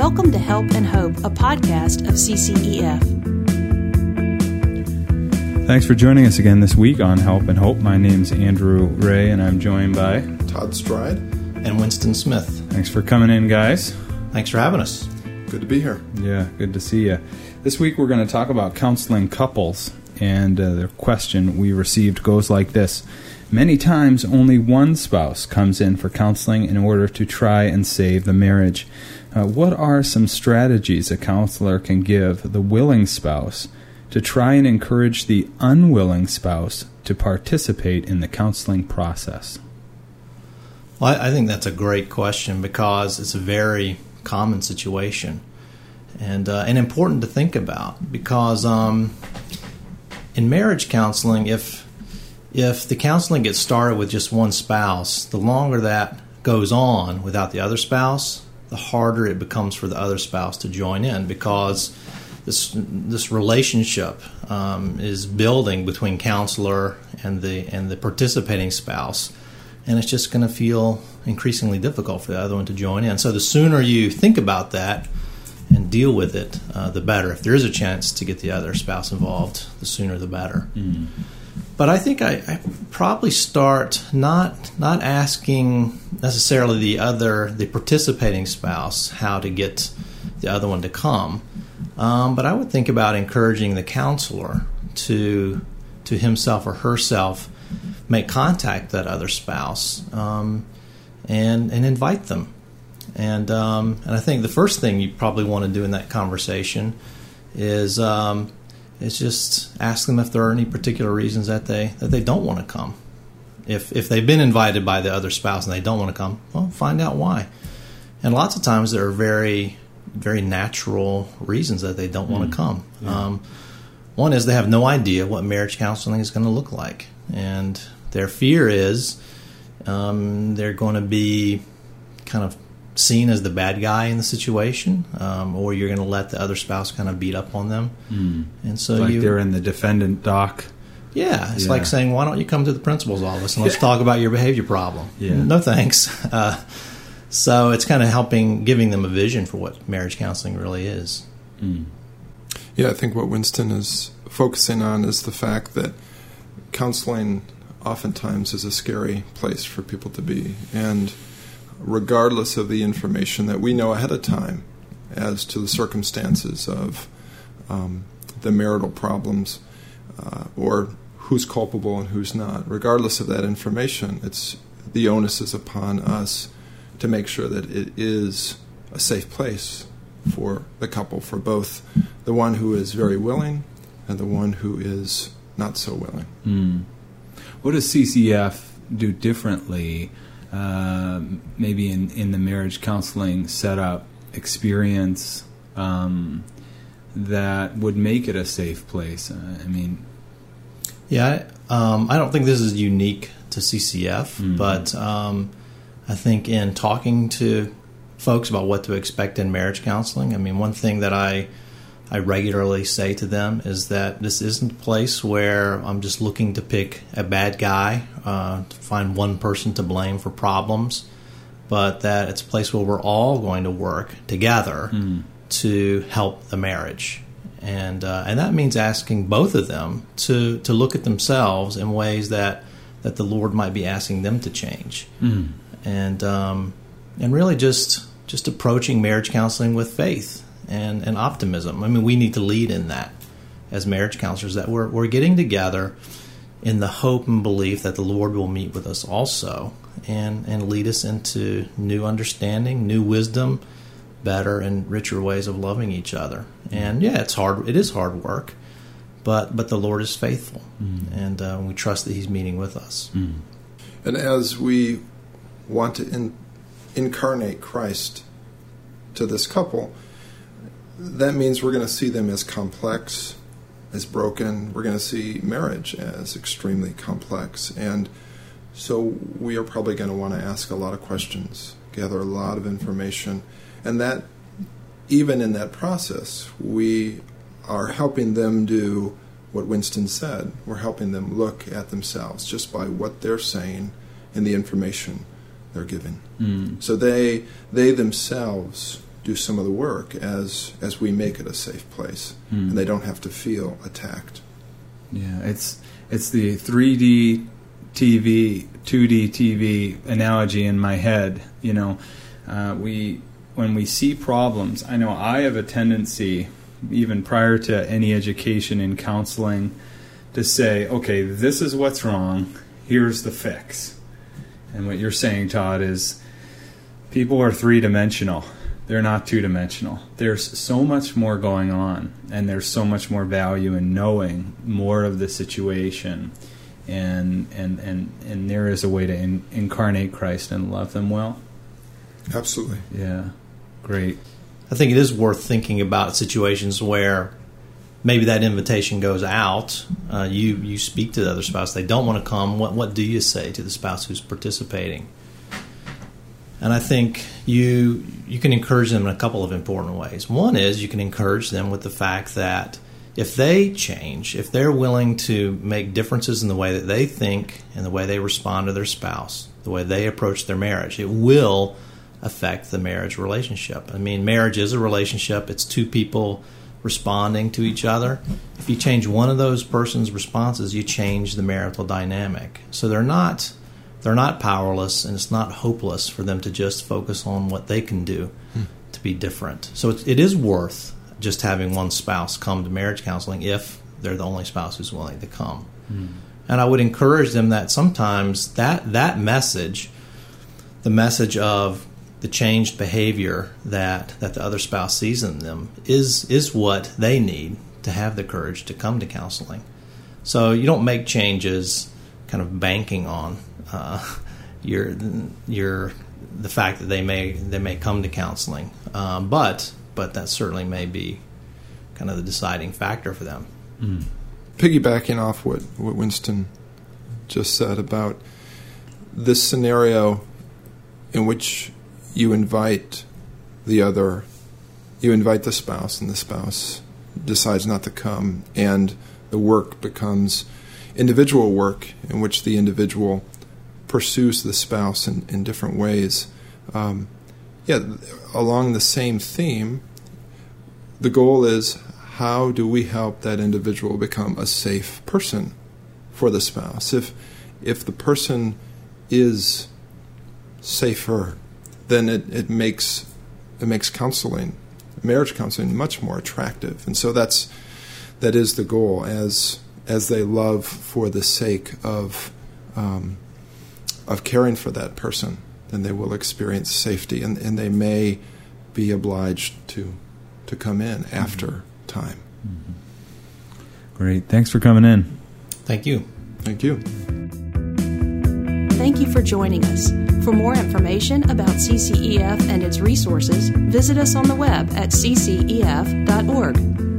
Welcome to Help and Hope, a podcast of CCEF. Thanks for joining us again this week on Help and Hope. My name's Andrew Ray, and I'm joined by Todd Stride and Winston Smith. Thanks for coming in, guys. Thanks for having us. Good to be here. Yeah, good to see you. This week we're going to talk about counseling couples, and the question we received goes like this. Many times only one spouse comes in for counseling in order to try and save the marriage. What are some strategies a counselor can give the willing spouse to try and encourage the unwilling spouse to participate in the counseling process? Well, I think that's a great question because it's a very common situation and important to think about because in marriage counseling, if the counseling gets started with just one spouse, the longer that goes on without the other spouse, the harder it becomes for the other spouse to join in because this relationship is building between counselor and the participating spouse, and it's just going to feel increasingly difficult for the other one to join in. So the sooner you think about that and deal with it, the better. If there is a chance to get the other spouse involved, the sooner the better. Mm. But I think I probably start not asking necessarily the participating spouse how to get the other one to come, but I would think about encouraging the counselor to himself or herself make contact with that other spouse and invite them. And I think the first thing you probably want to do in that conversation is just ask them if there are any particular reasons that they don't want to come. If they've been invited by the other spouse and they don't want to come, well, find out why. And lots of times there are very, very natural reasons that they don't want to come. Yeah. One is they have no idea what marriage counseling is going to look like. And their fear is they're going to be kind of seen as the bad guy in the situation, or you're going to let the other spouse kind of beat up on them. And so like they're in the defendant dock. Yeah, it's like saying, why don't you come to the principal's office and let's talk about your behavior problem? Yeah. No thanks. So it's kind of giving them a vision for what marriage counseling really is. Mm. Yeah, I think what Winston is focusing on is the fact that counseling oftentimes is a scary place for people to be. And regardless of the information that we know ahead of time as to the circumstances of the marital problems or who's culpable and who's not, regardless of that information, the onus is upon us to make sure that it is a safe place for the couple, for both the one who is very willing and the one who is not so willing. Mm. What does CCF do differently maybe in the marriage counseling setup experience that would make it a safe place? I don't think this is unique to CCF, but I think in talking to folks about what to expect in marriage counseling, one thing that I regularly say to them is that this isn't a place where I'm just looking to pick a bad guy, to find one person to blame for problems, but that it's a place where we're all going to work together to help the marriage. And that means asking both of them to look at themselves in ways that the Lord might be asking them to change. And really just approaching marriage counseling with faith and optimism. We need to lead in that as marriage counselors, that we're getting together in the hope and belief that the Lord will meet with us also and lead us into new understanding, new wisdom, better and richer ways of loving each other. And it's hard. It is hard work, but the Lord is faithful, and we trust that He's meeting with us. And as we want to incarnate Christ to this couple, that means we're going to see them as complex, as broken. We're going to see marriage as extremely complex. And so we are probably going to want to ask a lot of questions, gather a lot of information. And that, even in that process, we are helping them do what Winston said. We're helping them look at themselves just by what they're saying and the information they're giving. So they themselves do some of the work as we make it a safe place, and they don't have to feel attacked. Yeah, it's the 3D TV, 2D TV analogy in my head. When we see problems, I know I have a tendency, even prior to any education in counseling, to say, okay, this is what's wrong, here's the fix. And what you're saying, Todd, is people are three-dimensional. They're not two-dimensional. There's so much more going on, and there's so much more value in knowing more of the situation, and there is a way to incarnate Christ and love them well. Absolutely. Yeah, great. I think it is worth thinking about situations where maybe that invitation goes out. You speak to the other spouse. They don't want to come. What do you say to the spouse who's participating? And I think you can encourage them in a couple of important ways. One is you can encourage them with the fact that if they change, if they're willing to make differences in the way that they think and the way they respond to their spouse, the way they approach their marriage, it will affect the marriage relationship. I mean, marriage is a relationship. It's two people responding to each other. If you change one of those person's responses, you change the marital dynamic. So they're not powerless, and it's not hopeless for them to just focus on what they can do to be different. So it is worth just having one spouse come to marriage counseling if they're the only spouse who's willing to come. And I would encourage them that sometimes that message, the message of the changed behavior that the other spouse sees in them, is what they need to have the courage to come to counseling. So you don't make changes kind of banking on the fact that they may come to counseling, but that certainly may be kind of the deciding factor for them. Piggybacking off what Winston just said about this scenario in which you invite the spouse, and the spouse decides not to come, and the work becomes individual work in which the individual pursues the spouse in different ways. Along the same theme, the goal is, how do we help that individual become a safe person for the spouse? If the person is safer, then it makes counseling, marriage counseling, much more attractive. And so that is the goal, as they love for the sake of caring for that person, then they will experience safety, and they may be obliged to come in after time. Great. Thanks for coming in. Thank you. Thank you. Thank you for joining us. For more information about CCEF and its resources, visit us on the web at ccef.org.